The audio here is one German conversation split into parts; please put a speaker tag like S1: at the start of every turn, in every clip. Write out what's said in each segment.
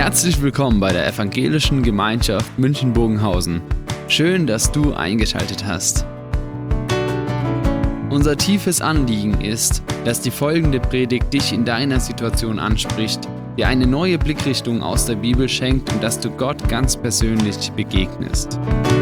S1: Herzlich willkommen bei der Evangelischen Gemeinschaft München-Bogenhausen. Schön, dass du eingeschaltet hast. Unser tiefes Anliegen ist, dass die folgende Predigt dich in deiner Situation anspricht, dir eine neue Blickrichtung aus der Bibel schenkt und dass du Gott ganz persönlich begegnest.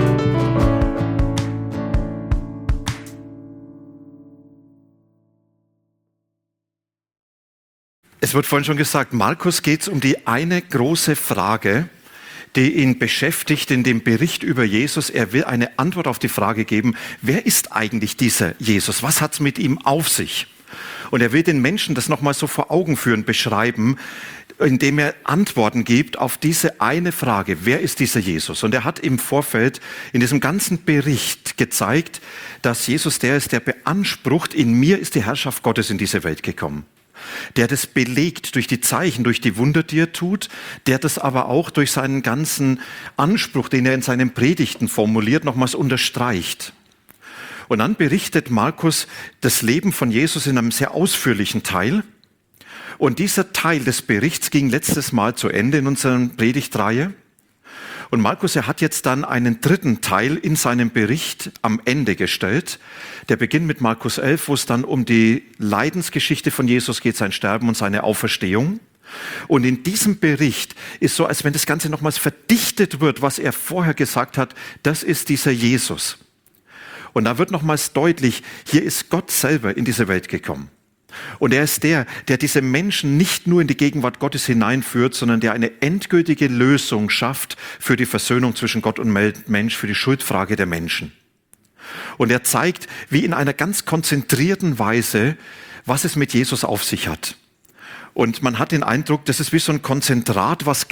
S2: Es wird vorhin schon gesagt, Markus geht es um die eine große Frage, die ihn beschäftigt in dem Bericht über Jesus. Er will eine Antwort auf die Frage geben, wer ist eigentlich dieser Jesus? Was hat es mit ihm auf sich? Und er will den Menschen das nochmal so vor Augen führen, beschreiben, indem er Antworten gibt auf diese eine Frage, wer ist dieser Jesus? Und er hat im Vorfeld in diesem ganzen Bericht gezeigt, dass Jesus der ist, der beansprucht, in mir ist die Herrschaft Gottes in diese Welt gekommen. Der das belegt durch die Zeichen, durch die Wunder, die er tut, der das aber auch durch seinen ganzen Anspruch, den er in seinen Predigten formuliert, nochmals unterstreicht. Und dann berichtet Markus das Leben von Jesus in einem sehr ausführlichen Teil. Und dieser Teil des Berichts ging letztes Mal zu Ende in unserer Predigtreihe. Und Markus, er hat jetzt dann einen dritten Teil in seinem Bericht am Ende gestellt. Der beginnt mit Markus 11, wo es dann um die Leidensgeschichte von Jesus geht, sein Sterben und seine Auferstehung. Und in diesem Bericht ist so, als wenn das Ganze nochmals verdichtet wird, was er vorher gesagt hat, das ist dieser Jesus. Und da wird nochmals deutlich, hier ist Gott selber in diese Welt gekommen. Und er ist der diese Menschen nicht nur in die Gegenwart Gottes hineinführt, sondern der eine endgültige Lösung schafft für die Versöhnung zwischen Gott und Mensch, für die Schuldfrage der Menschen. Und er zeigt, wie in einer ganz konzentrierten Weise, was es mit Jesus auf sich hat. Und man hat den Eindruck, das ist wie so ein Konzentrat, was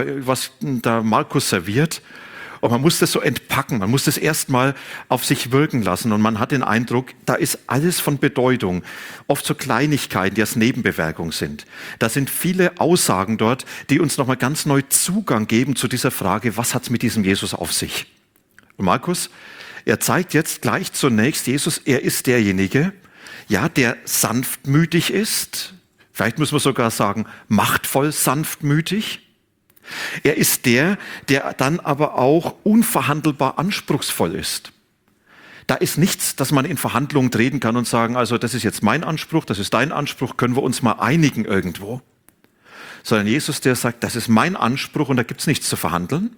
S2: da Markus serviert. Und man muss das so entpacken, man muss das erstmal auf sich wirken lassen. Und man hat den Eindruck, da ist alles von Bedeutung. Oft so Kleinigkeiten, die als Nebenbemerkung sind. Da sind viele Aussagen dort, die uns nochmal ganz neu Zugang geben zu dieser Frage, was hat es mit diesem Jesus auf sich? Und Markus, er zeigt jetzt gleich zunächst, Jesus, er ist derjenige, ja, der sanftmütig ist. Vielleicht muss man sogar sagen, machtvoll sanftmütig. Er ist der dann aber auch unverhandelbar anspruchsvoll ist. Da ist nichts, dass man in Verhandlungen treten kann und sagen, also das ist jetzt mein Anspruch, das ist dein Anspruch, können wir uns mal einigen irgendwo. Sondern Jesus, der sagt, das ist mein Anspruch und da gibt es nichts zu verhandeln.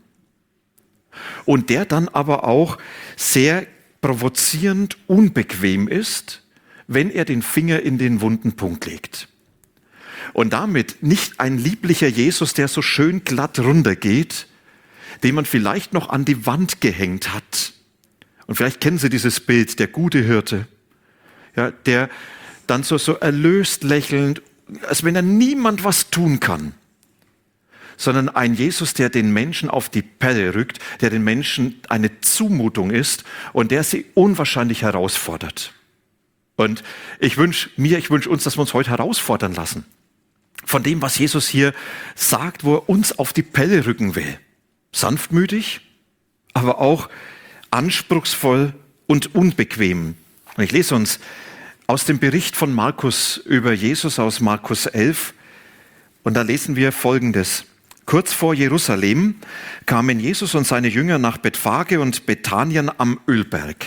S2: Und der dann aber auch sehr provozierend unbequem ist, wenn er den Finger in den wunden Punkt legt. Und damit nicht ein lieblicher Jesus, der so schön glatt runtergeht, den man vielleicht noch an die Wand gehängt hat. Und vielleicht kennen Sie dieses Bild, der gute Hirte, ja, der dann so erlöst lächelnd, als wenn er niemand was tun kann. Sondern ein Jesus, der den Menschen auf die Pelle rückt, der den Menschen eine Zumutung ist und der sie unwahrscheinlich herausfordert. Und ich wünsche uns, dass wir uns heute herausfordern lassen. Von dem, was Jesus hier sagt, wo er uns auf die Pelle rücken will. Sanftmütig, aber auch anspruchsvoll und unbequem. Und ich lese uns aus dem Bericht von Markus über Jesus aus Markus 11. Und da lesen wir Folgendes. Kurz vor Jerusalem kamen Jesus und seine Jünger nach Bethphage und Bethanien am Ölberg.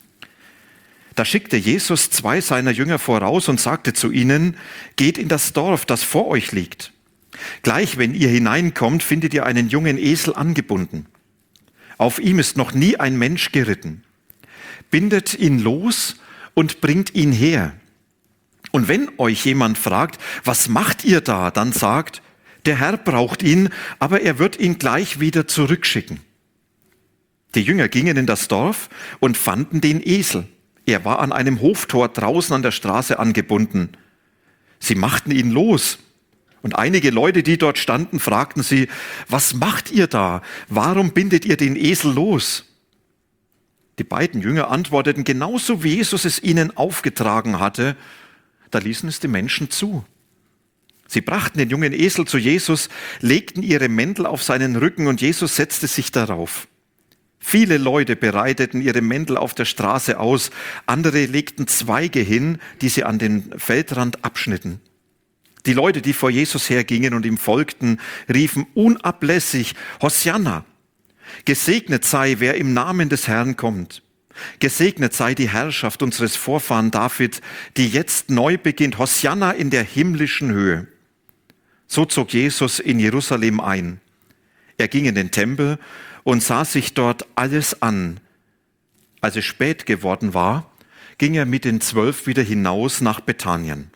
S2: Da schickte Jesus 2 seiner Jünger voraus und sagte zu ihnen, geht in das Dorf, das vor euch liegt. Gleich, wenn ihr hineinkommt, findet ihr einen jungen Esel angebunden. Auf ihm ist noch nie ein Mensch geritten. Bindet ihn los und bringt ihn her. Und wenn euch jemand fragt, was macht ihr da, dann sagt, der Herr braucht ihn, aber er wird ihn gleich wieder zurückschicken. Die Jünger gingen in das Dorf und fanden den Esel. Er war an einem Hoftor draußen an der Straße angebunden. Sie machten ihn los. Und einige Leute, die dort standen, fragten sie, was macht ihr da? Warum bindet ihr den Esel los? Die beiden Jünger antworteten, genauso wie Jesus es ihnen aufgetragen hatte. Da ließen es die Menschen zu. Sie brachten den jungen Esel zu Jesus, legten ihre Mäntel auf seinen Rücken und Jesus setzte sich darauf. Viele Leute breiteten ihre Mäntel auf der Straße aus, andere legten Zweige hin, die sie an den Feldrand abschnitten. Die Leute, die vor Jesus hergingen und ihm folgten, riefen unablässig: Hosianna! Gesegnet sei, wer im Namen des Herrn kommt. Gesegnet sei die Herrschaft unseres Vorfahren David, die jetzt neu beginnt. Hosianna in der himmlischen Höhe. So zog Jesus in Jerusalem ein. Er ging in den Tempel und sah sich dort alles an. Als es spät geworden war, ging er mit den 12 wieder hinaus nach Bethanien.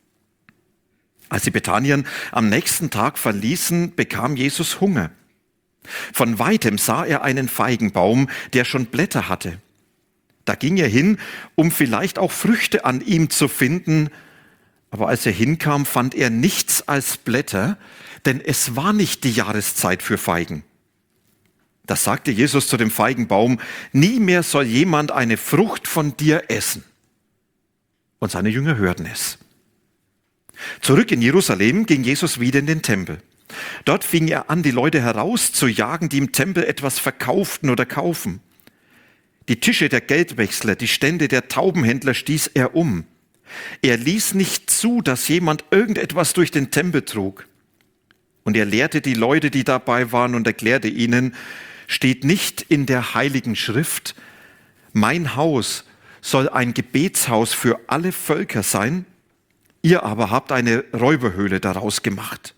S2: Als sie Bethanien am nächsten Tag verließen, bekam Jesus Hunger. Von weitem sah er einen Feigenbaum, der schon Blätter hatte. Da ging er hin, um vielleicht auch Früchte an ihm zu finden. Aber als er hinkam, fand er nichts als Blätter, denn es war nicht die Jahreszeit für Feigen. Da sagte Jesus zu dem Feigenbaum: Nie mehr soll jemand eine Frucht von dir essen. Und seine Jünger hörten es. Zurück in Jerusalem ging Jesus wieder in den Tempel. Dort fing er an, die Leute herauszujagen, die im Tempel etwas verkauften oder kaufen. Die Tische der Geldwechsler, die Stände der Taubenhändler stieß er um. Er ließ nicht zu, dass jemand irgendetwas durch den Tempel trug. Und er lehrte die Leute, die dabei waren, und erklärte ihnen: Steht nicht in der Heiligen Schrift: Mein Haus soll ein Gebetshaus für alle Völker sein? Ihr aber habt eine Räuberhöhle daraus gemacht.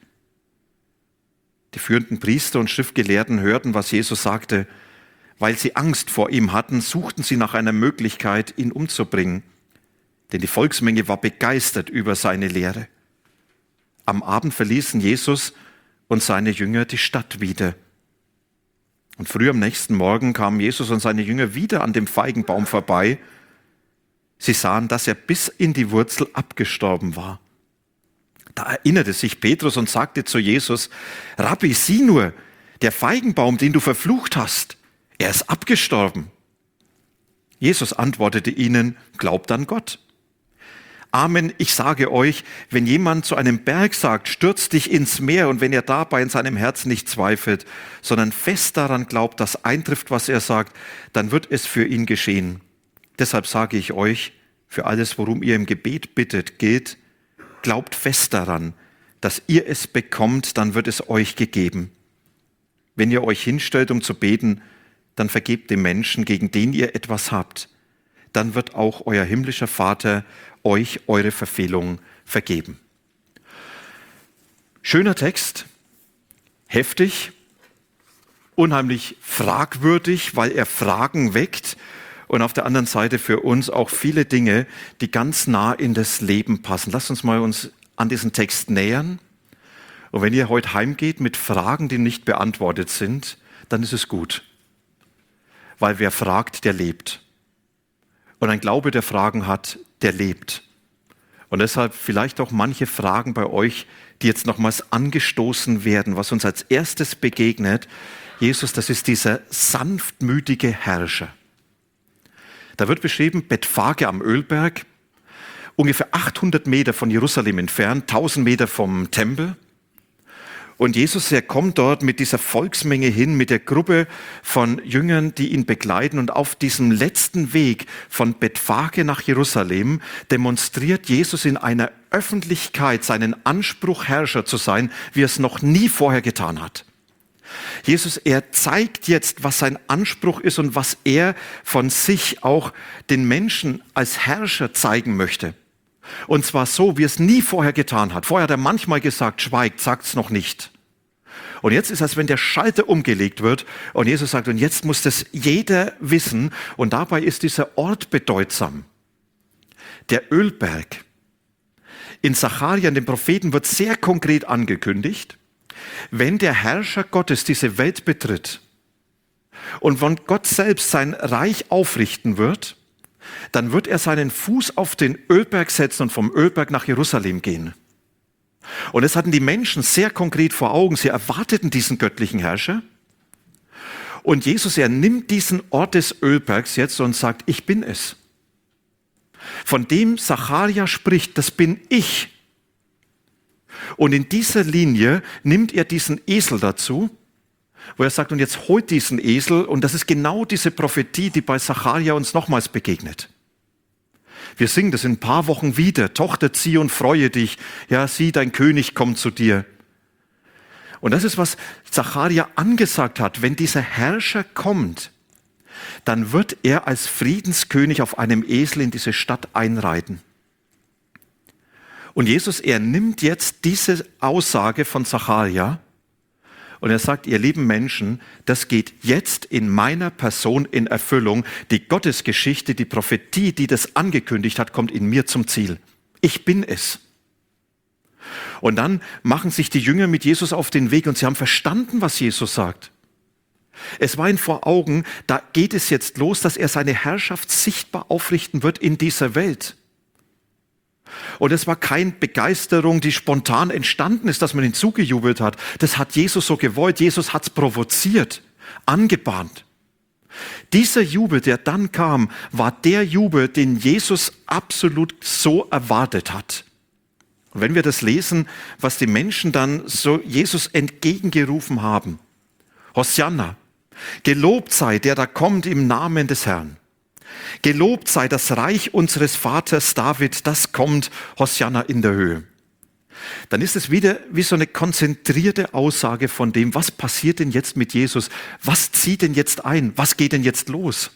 S2: Die führenden Priester und Schriftgelehrten hörten, was Jesus sagte. Weil sie Angst vor ihm hatten, suchten sie nach einer Möglichkeit, ihn umzubringen. Denn die Volksmenge war begeistert über seine Lehre. Am Abend verließen Jesus und seine Jünger die Stadt wieder. Und früh am nächsten Morgen kamen Jesus und seine Jünger wieder an dem Feigenbaum vorbei. Sie sahen, dass er bis in die Wurzel abgestorben war. Da erinnerte sich Petrus und sagte zu Jesus: Rabbi, sieh nur, der Feigenbaum, den du verflucht hast, er ist abgestorben. Jesus antwortete ihnen: Glaubt an Gott. Amen, ich sage euch, wenn jemand zu einem Berg sagt: Stürz dich ins Meer, und wenn er dabei in seinem Herzen nicht zweifelt, sondern fest daran glaubt, dass eintrifft, was er sagt, dann wird es für ihn geschehen. Deshalb sage ich euch, für alles, worum ihr im Gebet bittet, gilt: Glaubt fest daran, dass ihr es bekommt, dann wird es euch gegeben. Wenn ihr euch hinstellt, um zu beten, dann vergebt dem Menschen, gegen den ihr etwas habt. Dann wird auch euer himmlischer Vater euch eure Verfehlungen vergeben. Schöner Text, heftig, unheimlich fragwürdig, weil er Fragen weckt, und auf der anderen Seite für uns auch viele Dinge, die ganz nah in das Leben passen. Lasst uns mal uns an diesen Text nähern. Und wenn ihr heute heimgeht mit Fragen, die nicht beantwortet sind, dann ist es gut. Weil wer fragt, der lebt. Und ein Glaube, der Fragen hat, der lebt. Und deshalb vielleicht auch manche Fragen bei euch, die jetzt nochmals angestoßen werden, was uns als erstes begegnet. Jesus, das ist dieser sanftmütige Herrscher. Da wird beschrieben, Bethphage am Ölberg, ungefähr 800 Meter von Jerusalem entfernt, 1000 Meter vom Tempel. Und Jesus, er kommt dort mit dieser Volksmenge hin, mit der Gruppe von Jüngern, die ihn begleiten. Und auf diesem letzten Weg von Bethphage nach Jerusalem demonstriert Jesus in einer Öffentlichkeit seinen Anspruch, Herrscher zu sein, wie er es noch nie vorher getan hat. Jesus, er zeigt jetzt, was sein Anspruch ist und was er von sich auch den Menschen als Herrscher zeigen möchte. Und zwar so, wie er es nie vorher getan hat. Vorher hat er manchmal gesagt: Schweigt, sagt's noch nicht. Und jetzt ist es, als wenn der Schalter umgelegt wird und Jesus sagt: Und jetzt muss das jeder wissen. Und dabei ist dieser Ort bedeutsam. Der Ölberg. In Sacharja, in dem Propheten, wird sehr konkret angekündigt: Wenn der Herrscher Gottes diese Welt betritt und wenn Gott selbst sein Reich aufrichten wird, dann wird er seinen Fuß auf den Ölberg setzen und vom Ölberg nach Jerusalem gehen. Und das hatten die Menschen sehr konkret vor Augen. Sie erwarteten diesen göttlichen Herrscher. Und Jesus, er nimmt diesen Ort des Ölbergs jetzt und sagt: Ich bin es. Von dem Sacharja spricht, das bin ich. Und in dieser Linie nimmt er diesen Esel dazu, wo er sagt: Und jetzt holt diesen Esel. Und das ist genau diese Prophetie, die bei Sacharja uns nochmals begegnet. Wir singen das in ein paar Wochen wieder. Tochter Zion, freue dich. Ja, sieh, dein König kommt zu dir. Und das ist, was Zacharia angesagt hat. Wenn dieser Herrscher kommt, dann wird er als Friedenskönig auf einem Esel in diese Stadt einreiten. Und Jesus, er nimmt jetzt diese Aussage von Zacharia und er sagt, ihr lieben Menschen, das geht jetzt in meiner Person in Erfüllung. Die Gottesgeschichte, die Prophetie, die das angekündigt hat, kommt in mir zum Ziel. Ich bin es. Und dann machen sich die Jünger mit Jesus auf den Weg und sie haben verstanden, was Jesus sagt. Es war ihnen vor Augen, da geht es jetzt los, dass er seine Herrschaft sichtbar aufrichten wird in dieser Welt. Und es war keine Begeisterung, die spontan entstanden ist, dass man ihn zugejubelt hat. Das hat Jesus so gewollt. Jesus hat es provoziert, angebahnt. Dieser Jubel, der dann kam, war der Jubel, den Jesus absolut so erwartet hat. Und wenn wir das lesen, was die Menschen dann so Jesus entgegengerufen haben. Hosianna, gelobt sei, der da kommt im Namen des Herrn. Gelobt sei das Reich unseres Vaters David, das kommt, Hosianna in der Höhe. Dann ist es wieder wie so eine konzentrierte Aussage von dem, was passiert denn jetzt mit Jesus? Was zieht denn jetzt ein? Was geht denn jetzt los?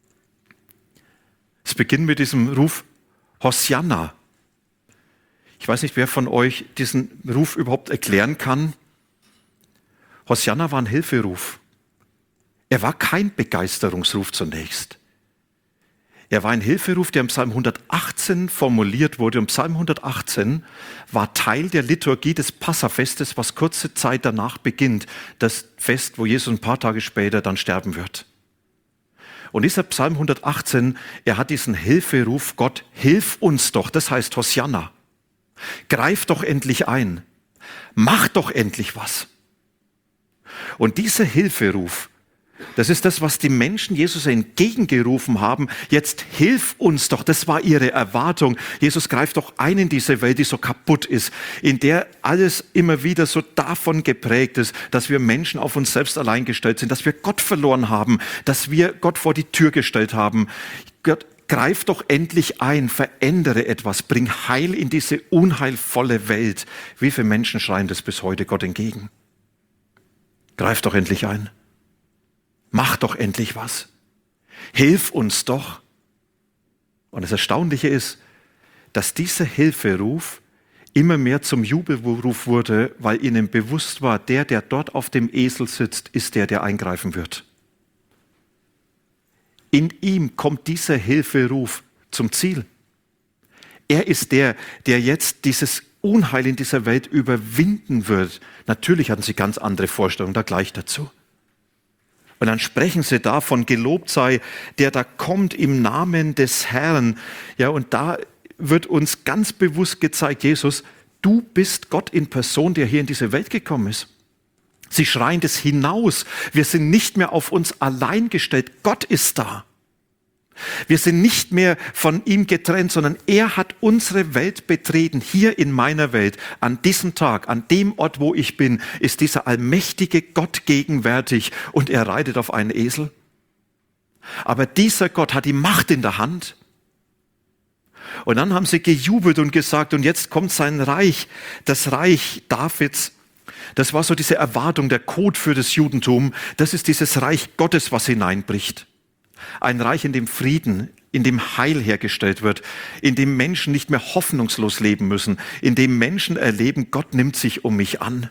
S2: Es beginnt mit diesem Ruf Hosianna. Ich weiß nicht, wer von euch diesen Ruf überhaupt erklären kann. Hosianna war ein Hilferuf. Er war kein Begeisterungsruf zunächst. Er war ein Hilferuf, der im Psalm 118 formuliert wurde. Und Psalm 118 war Teil der Liturgie des Passafestes, was kurze Zeit danach beginnt. Das Fest, wo Jesus ein paar Tage später dann sterben wird. Und dieser Psalm 118, er hat diesen Hilferuf, Gott, hilf uns doch. Das heißt Hosianna. Greif doch endlich ein. Mach doch endlich was. Und dieser Hilferuf, das ist das, was die Menschen Jesus entgegengerufen haben. Jetzt hilf uns doch. Das war ihre Erwartung. Jesus greift doch ein in diese Welt, die so kaputt ist, in der alles immer wieder so davon geprägt ist, dass wir Menschen auf uns selbst allein gestellt sind, dass wir Gott verloren haben, dass wir Gott vor die Tür gestellt haben. Gott, greif doch endlich ein, verändere etwas, bring Heil in diese unheilvolle Welt. Wie viele Menschen schreien das bis heute Gott entgegen? Greif doch endlich ein. Mach doch endlich was. Hilf uns doch. Und das Erstaunliche ist, dass dieser Hilferuf immer mehr zum Jubelruf wurde, weil ihnen bewusst war, der dort auf dem Esel sitzt, ist der eingreifen wird. In ihm kommt dieser Hilferuf zum Ziel. Er ist der jetzt dieses Unheil in dieser Welt überwinden wird. Natürlich hatten sie ganz andere Vorstellungen, da gleich dazu. Und dann sprechen sie davon, gelobt sei, der da kommt im Namen des Herrn. Ja, und da wird uns ganz bewusst gezeigt, Jesus, du bist Gott in Person, der hier in diese Welt gekommen ist. Sie schreien das hinaus. Wir sind nicht mehr auf uns allein gestellt. Gott ist da. Wir sind nicht mehr von ihm getrennt, sondern er hat unsere Welt betreten. Hier in meiner Welt, an diesem Tag, an dem Ort, wo ich bin, ist dieser allmächtige Gott gegenwärtig und er reitet auf einen Esel. Aber dieser Gott hat die Macht in der Hand. Und dann haben sie gejubelt und gesagt, und jetzt kommt sein Reich, das Reich Davids. Das war so diese Erwartung, der Code für das Judentum. Das ist dieses Reich Gottes, was hineinbricht. Ein Reich, in dem Frieden, in dem Heil hergestellt wird, in dem Menschen nicht mehr hoffnungslos leben müssen, in dem Menschen erleben, Gott nimmt sich um mich an.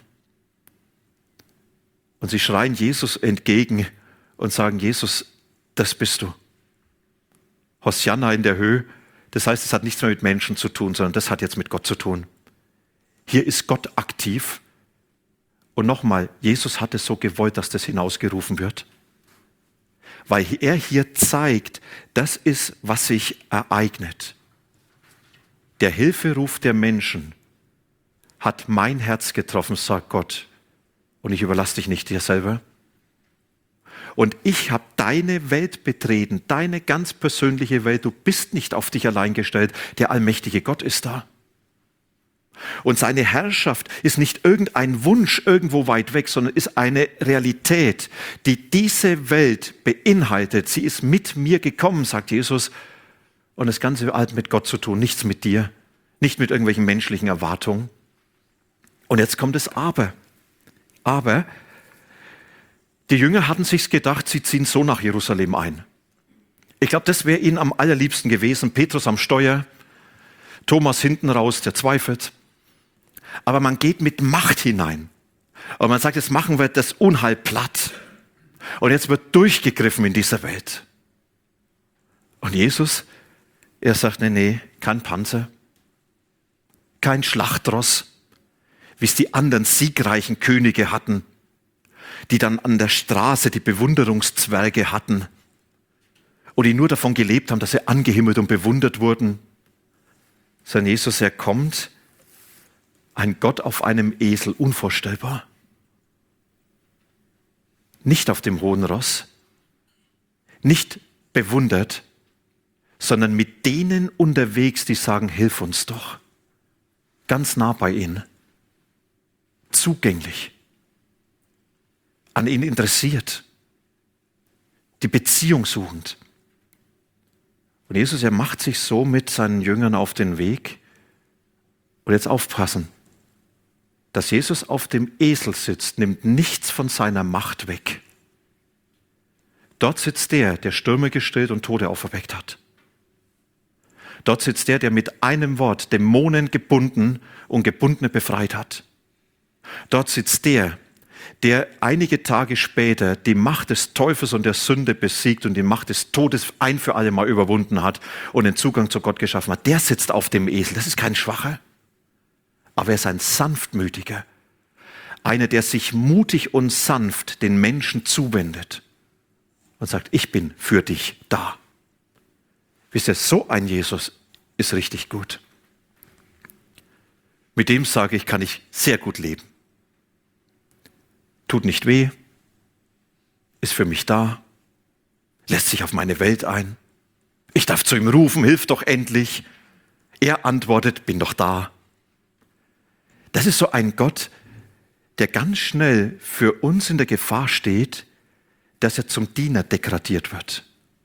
S2: Und sie schreien Jesus entgegen und sagen, Jesus, das bist du. Hosianna in der Höhe, das heißt, es hat nichts mehr mit Menschen zu tun, sondern das hat jetzt mit Gott zu tun. Hier ist Gott aktiv. Und nochmal, Jesus hat es so gewollt, dass das hinausgerufen wird. Weil er hier zeigt, das ist, was sich ereignet. Der Hilferuf der Menschen hat mein Herz getroffen, sagt Gott. Und ich überlasse dich nicht dir selber. Und ich habe deine Welt betreten, deine ganz persönliche Welt. Du bist nicht auf dich allein gestellt. Der allmächtige Gott ist da. Und seine Herrschaft ist nicht irgendein Wunsch irgendwo weit weg, sondern ist eine Realität, die diese Welt beinhaltet. Sie ist mit mir gekommen, sagt Jesus. und das Ganze hat mit Gott zu tun, nichts mit dir, nicht mit irgendwelchen menschlichen Erwartungen. Und jetzt kommt das Aber. Aber die Jünger hatten sich gedacht, sie ziehen so nach Jerusalem ein. Ich glaube, das wäre ihnen am allerliebsten gewesen. Petrus am Steuer, Thomas hinten raus, der zweifelt. Aber man geht mit Macht hinein. Und man sagt, jetzt machen wir das Unheil platt. Und jetzt wird durchgegriffen in dieser Welt. Und Jesus, er sagt, nee, kein Panzer, kein Schlachtross, wie es die anderen siegreichen Könige hatten, die dann an der Straße die Bewunderungszwerge hatten und die nur davon gelebt haben, dass sie angehimmelt und bewundert wurden. Sondern Jesus, er kommt, ein Gott auf einem Esel, unvorstellbar. Nicht auf dem hohen Ross, nicht bewundert, sondern mit denen unterwegs, die sagen, hilf uns doch. Ganz nah bei ihnen. Zugänglich. An ihnen interessiert. Die Beziehung suchend. Und Jesus, er macht sich so mit seinen Jüngern auf den Weg. Und jetzt aufpassen. Dass Jesus auf dem Esel sitzt, nimmt nichts von seiner Macht weg. Dort sitzt der Stürme gestillt und Tote auferweckt hat. Dort sitzt der mit einem Wort Dämonen gebunden und Gebundene befreit hat. Dort sitzt der einige Tage später die Macht des Teufels und der Sünde besiegt und die Macht des Todes ein für alle Mal überwunden hat und den Zugang zu Gott geschaffen hat. Der sitzt auf dem Esel. Das ist kein Schwacher, aber er ist ein Sanftmütiger. Einer, der sich mutig und sanft den Menschen zuwendet und sagt, ich bin für dich da. Wisst ihr, so ein Jesus ist richtig gut. Mit dem sage ich, kann ich sehr gut leben. Tut nicht weh, ist für mich da, lässt sich auf meine Welt ein. Ich darf zu ihm rufen, hilf doch endlich. Er antwortet, bin doch da. Das ist so ein Gott, der ganz schnell für uns in der Gefahr steht, dass er zum Diener degradiert wird.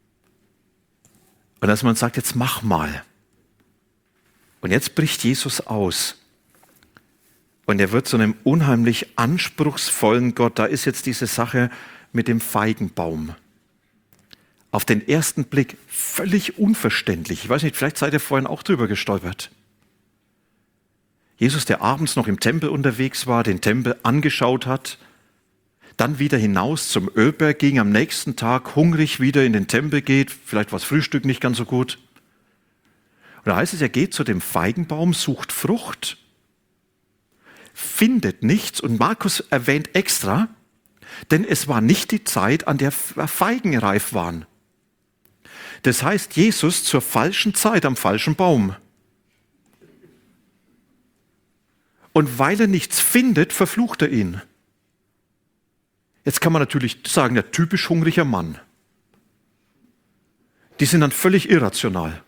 S2: Und dass man sagt, jetzt mach mal. Und jetzt bricht Jesus aus. Und er wird zu einem unheimlich anspruchsvollen Gott. Da ist jetzt diese Sache mit dem Feigenbaum. Auf den ersten Blick völlig unverständlich. Ich weiß nicht, vielleicht seid ihr vorhin auch drüber gestolpert. Jesus, der abends noch im Tempel unterwegs war, den Tempel angeschaut hat, dann wieder hinaus zum Ölberg ging, am nächsten Tag hungrig wieder in den Tempel geht, vielleicht war das Frühstück nicht ganz so gut. Und da heißt es, er geht zu dem Feigenbaum, sucht Frucht, findet nichts und Markus erwähnt extra, denn es war nicht die Zeit, an der Feigen reif waren. Das heißt, Jesus zur falschen Zeit am falschen Baum. Und weil er nichts findet, verflucht er ihn. Jetzt kann man natürlich sagen, der typisch hungriger Mann. Die sind dann völlig irrational.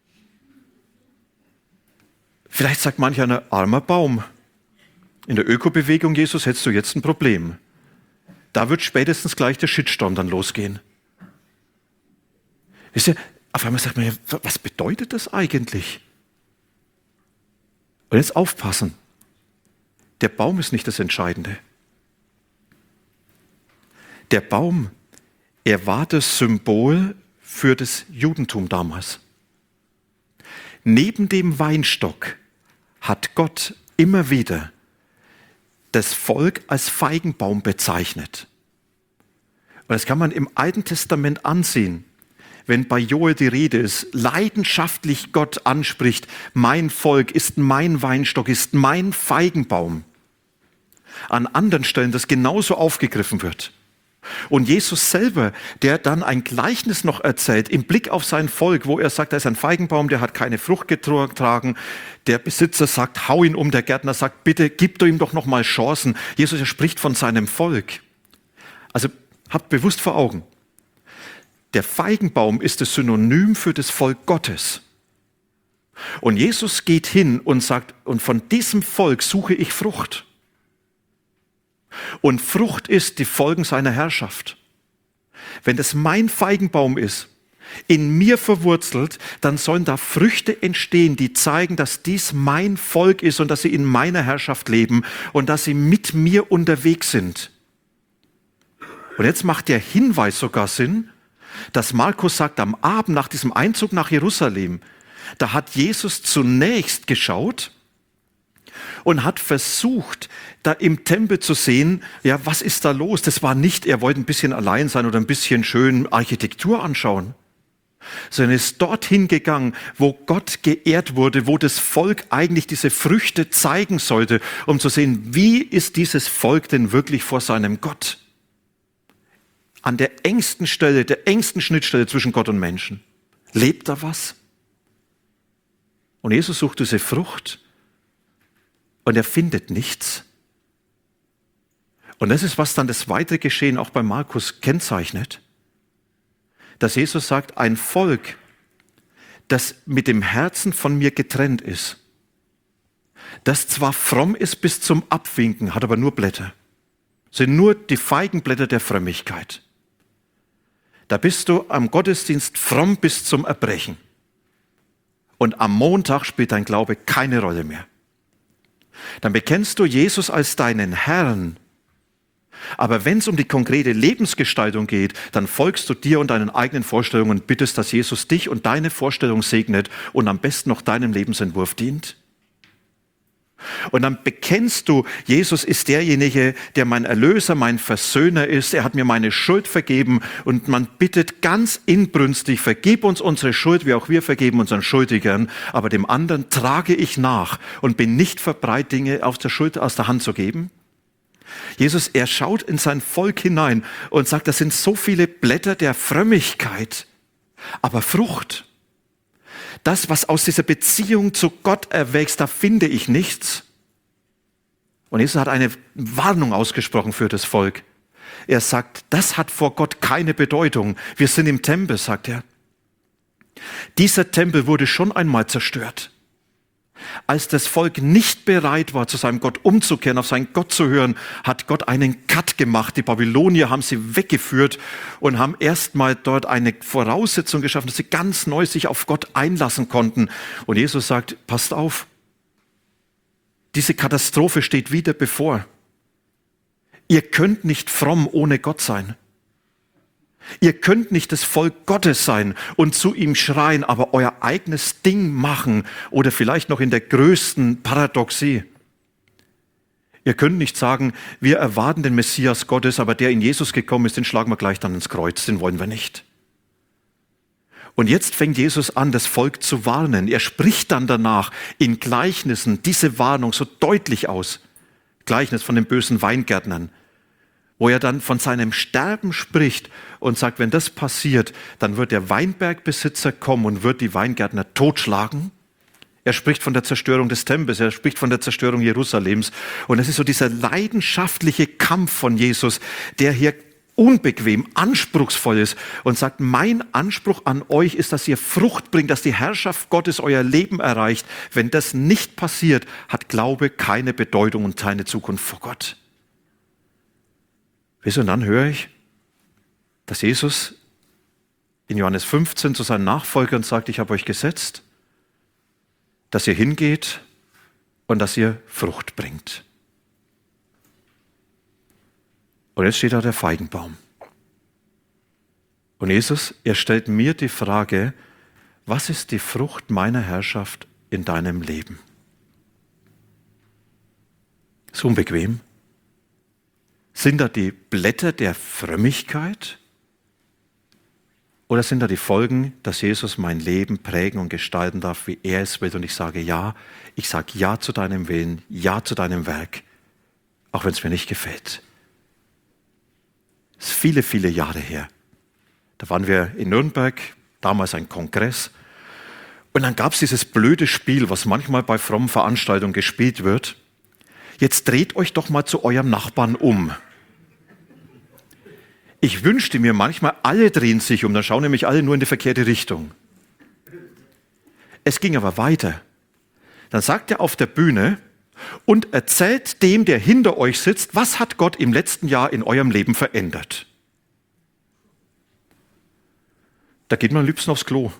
S2: Vielleicht sagt manch einer, armer Baum. In der Ökobewegung, Jesus, hättest du jetzt ein Problem. Da wird spätestens gleich der Shitstorm dann losgehen. Wisst ihr, auf einmal sagt man ja, was bedeutet das eigentlich? Und jetzt aufpassen. Der Baum ist nicht das Entscheidende. Der Baum, er war das Symbol für das Judentum damals. Neben dem Weinstock hat Gott immer wieder das Volk als Feigenbaum bezeichnet. Und das kann man im Alten Testament ansehen, wenn bei Joel die Rede ist, leidenschaftlich Gott anspricht, mein Volk ist mein Weinstock, ist mein Feigenbaum. An anderen Stellen das genauso aufgegriffen wird. Und Jesus selber, der dann ein Gleichnis noch erzählt, im Blick auf sein Volk, wo er sagt, da ist ein Feigenbaum, der hat keine Frucht getragen. Der Besitzer sagt, hau ihn um. Der Gärtner sagt, bitte gib du ihm doch noch mal Chancen. Jesus, er spricht von seinem Volk. Also habt bewusst vor Augen, der Feigenbaum ist das Synonym für das Volk Gottes. Und Jesus geht hin und sagt, und von diesem Volk suche ich Frucht. Und Frucht ist die Folgen seiner Herrschaft. Wenn das mein Feigenbaum ist, in mir verwurzelt, dann sollen da Früchte entstehen, die zeigen, dass dies mein Volk ist und dass sie in meiner Herrschaft leben und dass sie mit mir unterwegs sind. Und jetzt macht der Hinweis sogar Sinn, dass Markus sagt, am Abend nach diesem Einzug nach Jerusalem, da hat Jesus zunächst geschaut und hat versucht, da im Tempel zu sehen, ja, was ist da los? Das war nicht, er wollte ein bisschen allein sein oder ein bisschen schön Architektur anschauen, sondern ist dorthin gegangen, wo Gott geehrt wurde, wo das Volk eigentlich diese Früchte zeigen sollte, um zu sehen, wie ist dieses Volk denn wirklich vor seinem Gott? An der engsten Stelle, der engsten Schnittstelle zwischen Gott und Menschen. Lebt da was? Und Jesus sucht diese Frucht und er findet nichts. Und das ist, was dann das weitere Geschehen auch bei Markus kennzeichnet. Dass Jesus sagt, ein Volk, das mit dem Herzen von mir getrennt ist, das zwar fromm ist bis zum Abwinken, hat aber nur Blätter. Sind nur die Feigenblätter der Frömmigkeit. Da bist du am Gottesdienst fromm bis zum Erbrechen. Und am Montag spielt dein Glaube keine Rolle mehr. Dann bekennst du Jesus als deinen Herrn. Aber wenn es um die konkrete Lebensgestaltung geht, dann folgst du dir und deinen eigenen Vorstellungen und bittest, dass Jesus dich und deine Vorstellung segnet und am besten noch deinem Lebensentwurf dient. Und dann bekennst du, Jesus ist derjenige, der mein Erlöser, mein Versöhner ist. Er hat mir meine Schuld vergeben und man bittet ganz inbrünstig, vergib uns unsere Schuld, wie auch wir vergeben unseren Schuldigern. Aber dem anderen trage ich nach und bin nicht bereit, Dinge aus der Hand zu geben. Jesus, er schaut in sein Volk hinein und sagt, das sind so viele Blätter der Frömmigkeit, aber Frucht. Das, was aus dieser Beziehung zu Gott erwächst, da finde ich nichts. Und Jesus hat eine Warnung ausgesprochen für das Volk. Er sagt, das hat vor Gott keine Bedeutung. Wir sind im Tempel, sagt er. Dieser Tempel wurde schon einmal zerstört. Als das Volk nicht bereit war, zu seinem Gott umzukehren, auf seinen Gott zu hören, hat Gott einen Cut gemacht. Die Babylonier haben sie weggeführt und haben erstmal dort eine Voraussetzung geschaffen, dass sie ganz neu sich auf Gott einlassen konnten. Und Jesus sagt, passt auf, diese Katastrophe steht wieder bevor. Ihr könnt nicht fromm ohne Gott sein. Ihr könnt nicht das Volk Gottes sein und zu ihm schreien, aber euer eigenes Ding machen oder vielleicht noch in der größten Paradoxie. Ihr könnt nicht sagen, wir erwarten den Messias Gottes, aber der in Jesus gekommen ist, den schlagen wir gleich dann ins Kreuz, den wollen wir nicht. Und jetzt fängt Jesus an, das Volk zu warnen. Er spricht dann danach in Gleichnissen diese Warnung so deutlich aus. Gleichnis von den bösen Weingärtnern, wo er dann von seinem Sterben spricht und sagt, wenn das passiert, dann wird der Weinbergbesitzer kommen und wird die Weingärtner totschlagen. Er spricht von der Zerstörung des Tempels, er spricht von der Zerstörung Jerusalems. Und es ist so dieser leidenschaftliche Kampf von Jesus, der hier unbequem, anspruchsvoll ist und sagt, mein Anspruch an euch ist, dass ihr Frucht bringt, dass die Herrschaft Gottes euer Leben erreicht. Wenn das nicht passiert, hat Glaube keine Bedeutung und keine Zukunft vor Gott. Und dann höre ich, dass Jesus in Johannes 15 zu seinen Nachfolgern sagt, ich habe euch gesetzt, dass ihr hingeht und dass ihr Frucht bringt. Und jetzt steht da der Feigenbaum. Und Jesus, er stellt mir die Frage, was ist die Frucht meiner Herrschaft in deinem Leben? Ist unbequem. Sind da die Blätter der Frömmigkeit? Oder sind da die Folgen, dass Jesus mein Leben prägen und gestalten darf, wie er es will? Und ich sage ja zu deinem Willen, ja zu deinem Werk, auch wenn es mir nicht gefällt. Das ist viele, viele Jahre her. Da waren wir in Nürnberg, damals ein Kongress. Und dann gab es dieses blöde Spiel, was manchmal bei frommen Veranstaltungen gespielt wird. Jetzt dreht euch doch mal zu eurem Nachbarn um. Ich wünschte mir manchmal, alle drehen sich um, dann schauen nämlich alle nur in die verkehrte Richtung. Es ging aber weiter. Dann sagt er auf der Bühne und erzählt dem, der hinter euch sitzt, was hat Gott im letzten Jahr in eurem Leben verändert. Da geht man am liebsten aufs Klo.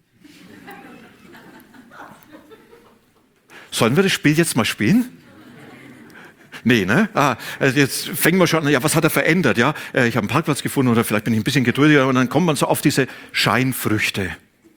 S2: Sollen wir das Spiel jetzt mal spielen? Nee, ne? Also jetzt fängen wir schon an, ja, was hat er verändert? Ja, ich habe einen Parkplatz gefunden oder vielleicht bin ich ein bisschen geduldiger und dann kommt man so auf diese Scheinfrüchte.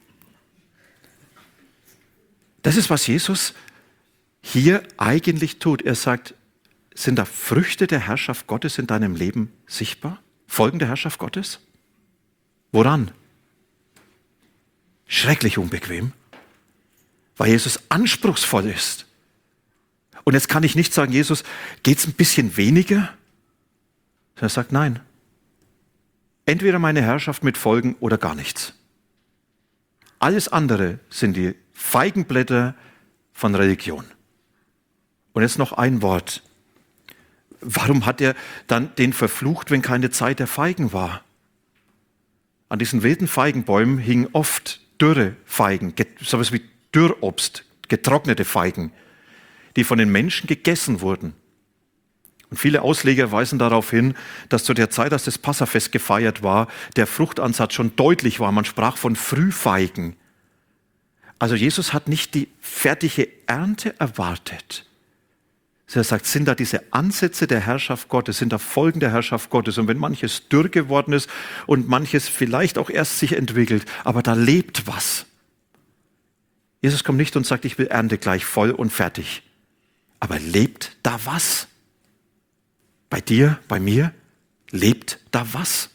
S2: Das ist, was Jesus hier eigentlich tut. Er sagt, sind da Früchte der Herrschaft Gottes in deinem Leben sichtbar? Folgen der Herrschaft Gottes? Woran? Schrecklich unbequem, weil Jesus anspruchsvoll ist. Und jetzt kann ich nicht sagen, Jesus, geht's ein bisschen weniger? Er sagt, nein. Entweder meine Herrschaft mit Folgen oder gar nichts. Alles andere sind die Feigenblätter von Religion. Und jetzt noch ein Wort. Warum hat er dann den verflucht, wenn keine Zeit der Feigen war? An diesen wilden Feigenbäumen hingen oft dürre Feigen, sowas wie Dürrobst, getrocknete Feigen, die von den Menschen gegessen wurden. Und viele Ausleger weisen darauf hin, dass zu der Zeit, als das Passafest gefeiert war, der Fruchtansatz schon deutlich war. Man sprach von Frühfeigen. Also Jesus hat nicht die fertige Ernte erwartet. Er sagt, sind da diese Ansätze der Herrschaft Gottes, sind da Folgen der Herrschaft Gottes. Und wenn manches dürr geworden ist und manches vielleicht auch erst sich entwickelt, aber da lebt was. Jesus kommt nicht und sagt, ich will Ernte gleich voll und fertig. Aber lebt da was? Bei dir, bei mir, lebt da was?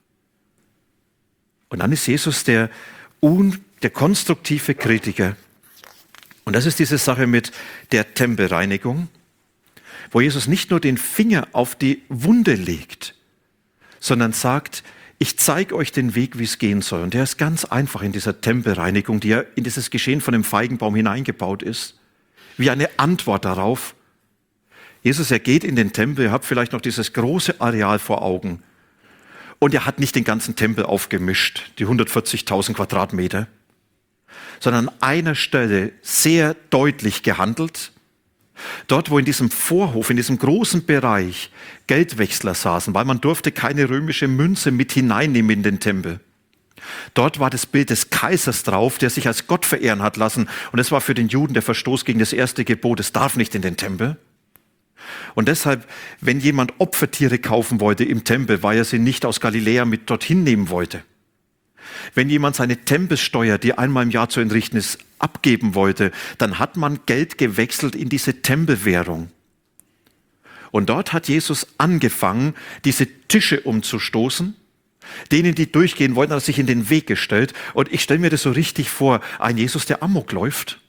S2: Und dann ist Jesus der konstruktive Kritiker. Und das ist diese Sache mit der Tempelreinigung, wo Jesus nicht nur den Finger auf die Wunde legt, sondern sagt, ich zeige euch den Weg, wie es gehen soll. Und der ist ganz einfach in dieser Tempelreinigung, die ja in dieses Geschehen von dem Feigenbaum hineingebaut ist, wie eine Antwort darauf. Jesus, er geht in den Tempel, ihr habt vielleicht noch dieses große Areal vor Augen. Und er hat nicht den ganzen Tempel aufgemischt, die 140.000 Quadratmeter, sondern an einer Stelle sehr deutlich gehandelt. Dort, wo in diesem Vorhof, in diesem großen Bereich Geldwechsler saßen, weil man durfte keine römische Münze mit hineinnehmen in den Tempel. Dort war das Bild des Kaisers drauf, der sich als Gott verehren hat lassen. Und das war für den Juden der Verstoß gegen das erste Gebot, es darf nicht in den Tempel. Und deshalb, wenn jemand Opfertiere kaufen wollte im Tempel, weil er sie nicht aus Galiläa mit dorthin nehmen wollte. Wenn jemand seine Tempelsteuer, die einmal im Jahr zu entrichten ist, abgeben wollte, dann hat man Geld gewechselt in diese Tempelwährung. Und dort hat Jesus angefangen, diese Tische umzustoßen. Denen, die durchgehen wollten, hat er sich in den Weg gestellt. Und ich stelle mir das so richtig vor, ein Jesus, der Amok läuft.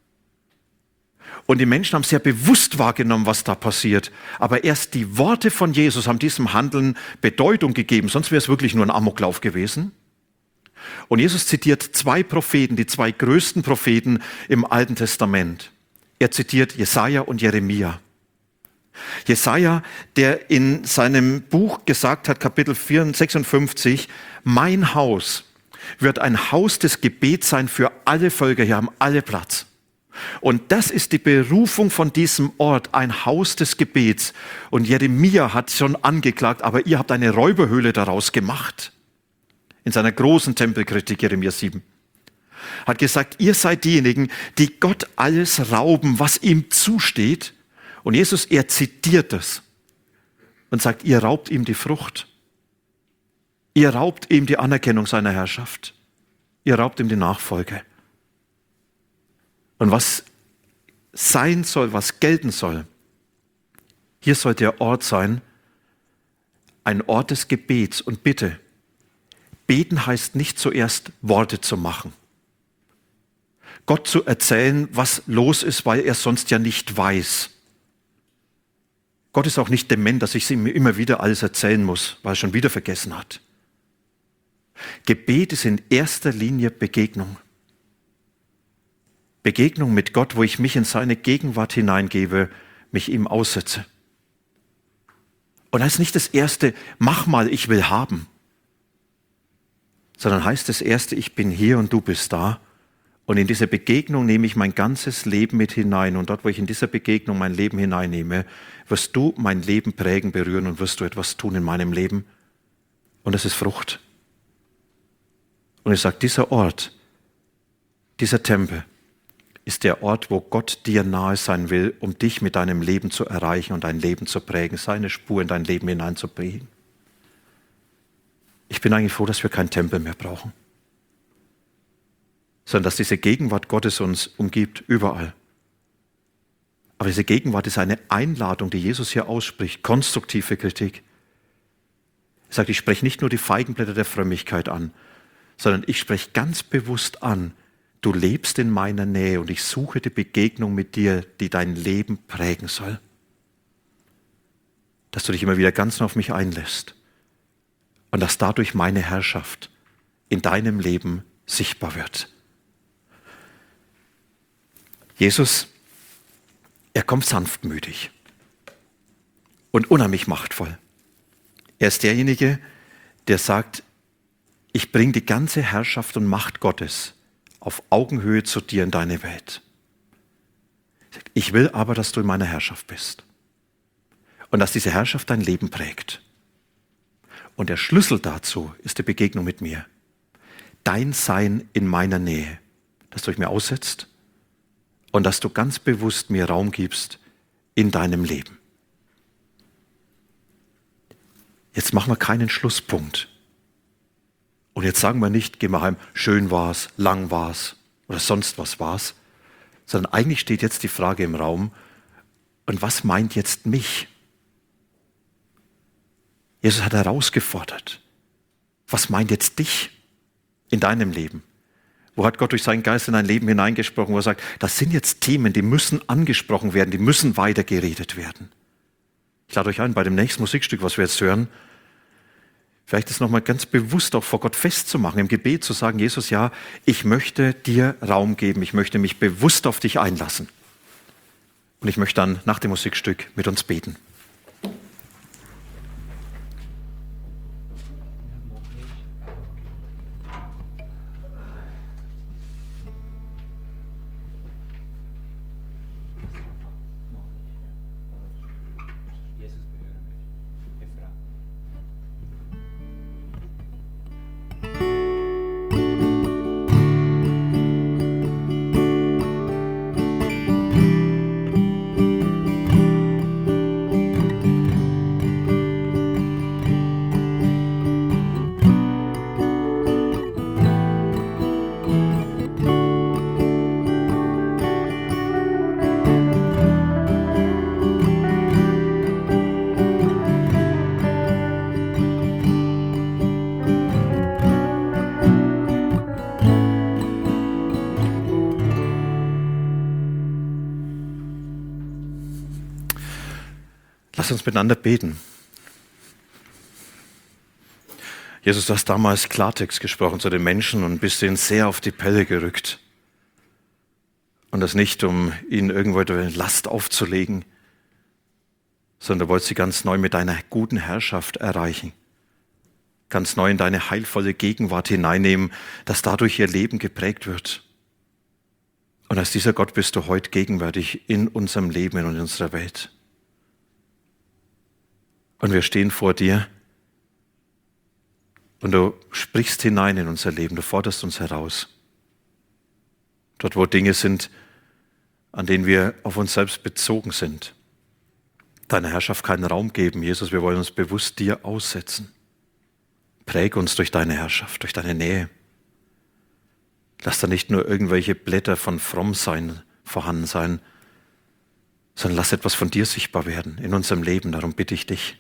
S2: Und die Menschen haben sehr bewusst wahrgenommen, was da passiert. Aber erst die Worte von Jesus haben diesem Handeln Bedeutung gegeben. Sonst wäre es wirklich nur ein Amoklauf gewesen. Und Jesus zitiert zwei Propheten, die zwei größten Propheten im Alten Testament. Er zitiert Jesaja und Jeremia. Jesaja, der in seinem Buch gesagt hat, Kapitel 56, mein Haus wird ein Haus des Gebets sein für alle Völker, hier haben alle Platz. Und das ist die Berufung von diesem Ort, ein Haus des Gebets. Und Jeremia hat schon angeklagt, aber ihr habt eine Räuberhöhle daraus gemacht. In seiner großen Tempelkritik, Jeremia 7. Hat gesagt, ihr seid diejenigen, die Gott alles rauben, was ihm zusteht. Und Jesus, er zitiert das und sagt, ihr raubt ihm die Frucht. Ihr raubt ihm die Anerkennung seiner Herrschaft. Ihr raubt ihm die Nachfolge. Und was sein soll, was gelten soll, hier soll der Ort sein, ein Ort des Gebets. Und bitte, beten heißt nicht zuerst Worte zu machen. Gott zu erzählen, was los ist, weil er sonst ja nicht weiß. Gott ist auch nicht dement, dass ich ihm immer wieder alles erzählen muss, weil er schon wieder vergessen hat. Gebet ist in erster Linie Begegnung. Begegnung mit Gott, wo ich mich in seine Gegenwart hineingebe, mich ihm aussetze. Und das ist nicht das erste, mach mal, ich will haben. Sondern heißt das erste, ich bin hier und du bist da. Und in diese Begegnung nehme ich mein ganzes Leben mit hinein. Und dort, wo ich in dieser Begegnung mein Leben hineinnehme, wirst du mein Leben prägen, berühren und wirst du etwas tun in meinem Leben. Und das ist Frucht. Und ich sage, dieser Ort, dieser Tempel ist der Ort, wo Gott dir nahe sein will, um dich mit deinem Leben zu erreichen und dein Leben zu prägen, seine Spur in dein Leben hineinzubringen. Ich bin eigentlich froh, dass wir keinen Tempel mehr brauchen, sondern dass diese Gegenwart Gottes uns umgibt, überall. Aber diese Gegenwart ist eine Einladung, die Jesus hier ausspricht, konstruktive Kritik. Er sagt, ich spreche nicht nur die Feigenblätter der Frömmigkeit an, sondern ich spreche ganz bewusst an, du lebst in meiner Nähe und ich suche die Begegnung mit dir, die dein Leben prägen soll. Dass du dich immer wieder ganz auf mich einlässt und dass dadurch meine Herrschaft in deinem Leben sichtbar wird. Jesus, er kommt sanftmütig und unheimlich machtvoll. Er ist derjenige, der sagt, ich bringe die ganze Herrschaft und Macht Gottes auf Augenhöhe zu dir in deine Welt. Ich will aber, dass du in meiner Herrschaft bist und dass diese Herrschaft dein Leben prägt. Und der Schlüssel dazu ist die Begegnung mit mir. Dein Sein in meiner Nähe, dass du dich mir aussetzt und dass du ganz bewusst mir Raum gibst in deinem Leben. Jetzt machen wir keinen Schlusspunkt. Und jetzt sagen wir nicht, gehen wir heim, schön war's, lang war's oder sonst was war's, sondern eigentlich steht jetzt die Frage im Raum, und was meint jetzt mich? Jesus hat herausgefordert, was meint jetzt dich in deinem Leben? Wo hat Gott durch seinen Geist in dein Leben hineingesprochen, wo er sagt, das sind jetzt Themen, die müssen angesprochen werden, die müssen weitergeredet werden. Ich lade euch ein, bei dem nächsten Musikstück, was wir jetzt hören, vielleicht das nochmal ganz bewusst auch vor Gott festzumachen, im Gebet zu sagen, Jesus, ja, ich möchte dir Raum geben, ich möchte mich bewusst auf dich einlassen. Und ich möchte dann nach dem Musikstück mit uns beten. Lass uns miteinander beten. Jesus, du hast damals Klartext gesprochen zu den Menschen und bist ihnen sehr auf die Pelle gerückt. Und das nicht, um ihnen irgendwo eine Last aufzulegen, sondern du wolltest sie ganz neu mit deiner guten Herrschaft erreichen. Ganz neu in deine heilvolle Gegenwart hineinnehmen, dass dadurch ihr Leben geprägt wird. Und als dieser Gott bist du heute gegenwärtig in unserem Leben und in unserer Welt. Und wir stehen vor dir und du sprichst hinein in unser Leben, du forderst uns heraus. Dort, wo Dinge sind, an denen wir auf uns selbst bezogen sind, deiner Herrschaft keinen Raum geben. Jesus, wir wollen uns bewusst dir aussetzen. Präge uns durch deine Herrschaft, durch deine Nähe. Lass da nicht nur irgendwelche Blätter von Frommsein vorhanden sein, sondern lass etwas von dir sichtbar werden in unserem Leben. Darum bitte ich dich.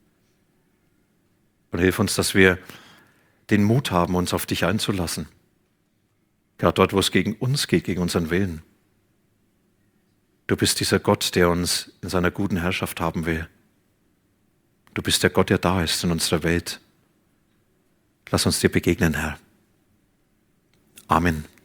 S2: Und hilf uns, dass wir den Mut haben, uns auf dich einzulassen. Gerade dort, wo es gegen uns geht, gegen unseren Willen. Du bist dieser Gott, der uns in seiner guten Herrschaft haben will. Du bist der Gott, der da ist in unserer Welt. Lass uns dir begegnen, Herr. Amen.